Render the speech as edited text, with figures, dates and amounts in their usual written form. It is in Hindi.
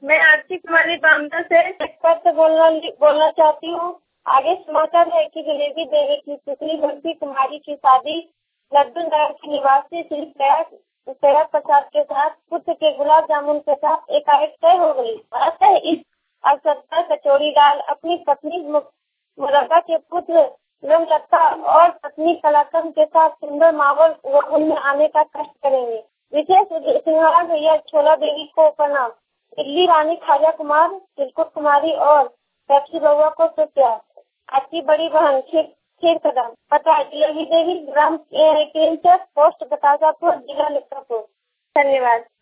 मैं आरती कुमारी बामदा से एक पत्र बोलना चाहती हूँ। आगे समाचार है कि जलेबी देवी की पुत्री बंसी कुमारी की शादी लड्डू नगर के निवासी श्री प्रयाग प्रसाद के साथ पुत्र के गुलाब जामुन के साथ एकाएक तय हो गई। अतः इस अवसर पर कचौड़ी लाल अपनी पत्नी मुरब्बा के पुत्र लता और पत्नी कलाकंद के साथ सुंदर माहौल में आने का कष्ट करेंगे। विशेष सिंगार भैया छोला देवी को प्रणाम। इडली रानी खाजा कुमार, तिलकुट कुमारी और पेप्सी बउआ को सुप्यार। आपकी बड़ी बहन खीर कदम। पता जलेबी देवी, ग्राम पोस्ट बताजापुर, जिला लिखनपुर। धन्यवाद।